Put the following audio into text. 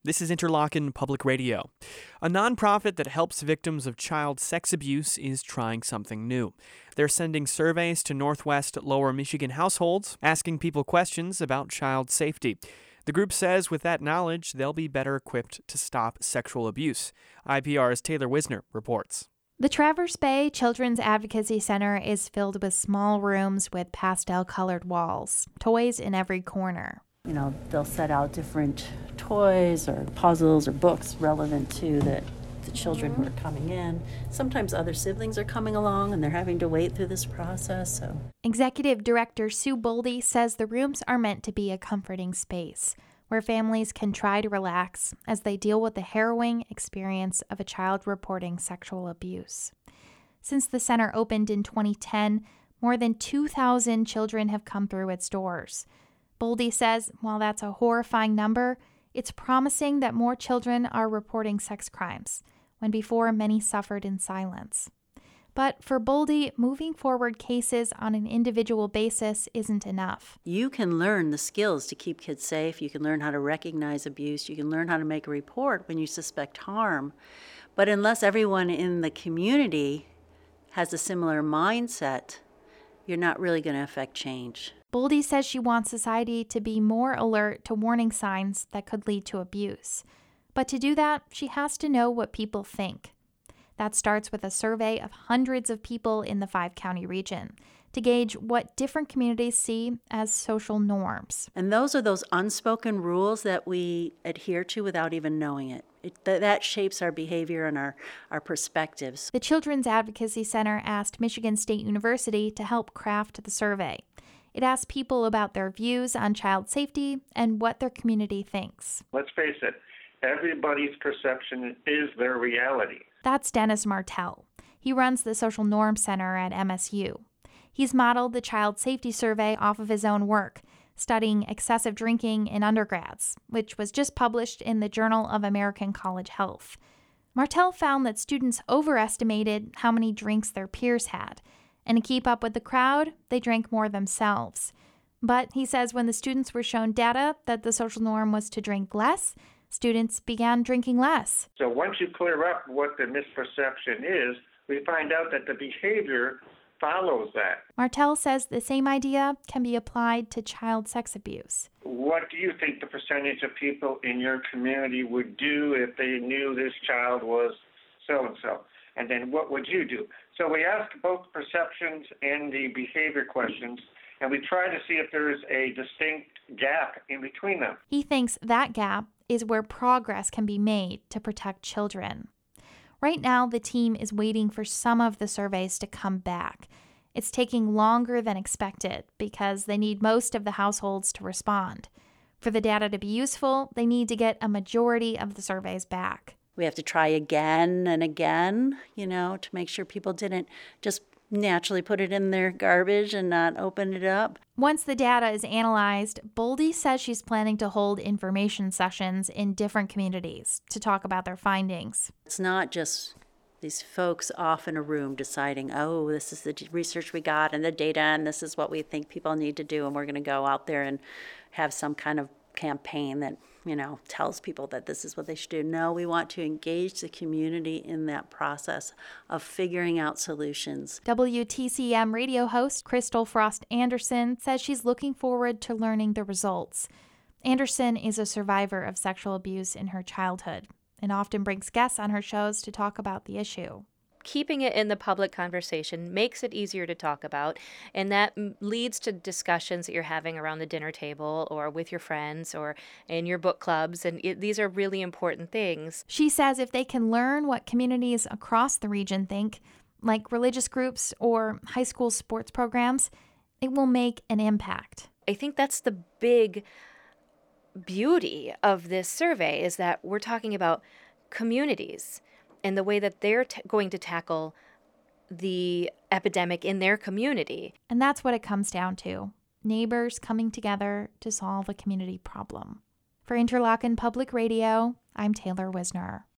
This is Interlochen Public Radio. A nonprofit that helps victims of child sex abuse is trying something new. They're sending surveys to Northwest Lower Michigan households, asking people questions about child safety. The group says with that knowledge, they'll be better equipped to stop sexual abuse. IPR's Taylor Wisner reports. The Traverse Bay Children's Advocacy Center is filled with small rooms with pastel-colored walls, toys in every corner. You know, they'll set out different toys or puzzles or books relevant to the children who are coming in. Sometimes other siblings are coming along and they're having to wait through this process. Executive Director Sue Boldy says the rooms are meant to be a comforting space where families can try to relax as they deal with the harrowing experience of a child reporting sexual abuse. Since the center opened in 2010, more than 2,000 children have come through its doors. Boldy says while that's a horrifying number, it's promising that more children are reporting sex crimes, when before many suffered in silence. But for Boldy, moving forward cases on an individual basis isn't enough. You can learn the skills to keep kids safe. You can learn how to recognize abuse. You can learn how to make a report when you suspect harm. But unless everyone in the community has a similar mindset, you're not really going to affect change. Boldy says she wants society to be more alert to warning signs that could lead to abuse. But to do that, she has to know what people think. That starts with a survey of hundreds of people in the 5-county region to gauge what different communities see as social norms. And those are those unspoken rules that we adhere to without even knowing it. That shapes our behavior and our perspectives. The Children's Advocacy Center asked Michigan State University to help craft the survey. It asked people about their views on child safety and what their community thinks. Let's face it, everybody's perception is their reality. That's Dennis Martell. He runs the Social Norm Center at MSU. He's modeled the child safety survey off of his own work, studying excessive drinking in undergrads, which was just published in the Journal of American College Health. Martell found that students overestimated how many drinks their peers had, and to keep up with the crowd, they drank more themselves. But he says when the students were shown data that the social norm was to drink less, students began drinking less. So once you clear up what the misperception is, we find out that the behavior follows that. Martell says the same idea can be applied to child sex abuse. What do you think the percentage of people in your community would do if they knew this child was so-and-so? And then what would you do? So we ask both perceptions and the behavior questions, and we try to see if there is a distinct gap in between them. He thinks that gap is where progress can be made to protect children. Right now, the team is waiting for some of the surveys to come back. It's taking longer than expected because they need most of the households to respond. For the data to be useful, they need to get a majority of the surveys back. We have to try again and again, to make sure people didn't just naturally put it in their garbage and not open it up. Once the data is analyzed, Boldy says she's planning to hold information sessions in different communities to talk about their findings. It's not just these folks off in a room deciding, oh, this is the research we got and the data, and this is what we think people need to do, and we're going to go out there and have some kind of campaign that tells people that this is what they should do. No, we want to engage the community in that process of figuring out solutions. WTCM radio host Crystal Frost Anderson says she's looking forward to learning the results. Anderson is a survivor of sexual abuse in her childhood and often brings guests on her shows to talk about the issue. Keeping it in the public conversation makes it easier to talk about, and that leads to discussions that you're having around the dinner table or with your friends or in your book clubs, and these are really important things. She says if they can learn what communities across the region think, like religious groups or high school sports programs, it will make an impact. I think that's the big beauty of this survey, is that we're talking about communities and the way that they're going to tackle the epidemic in their community. And that's what it comes down to. Neighbors coming together to solve a community problem. For Interlochen Public Radio, I'm Taylor Wisner.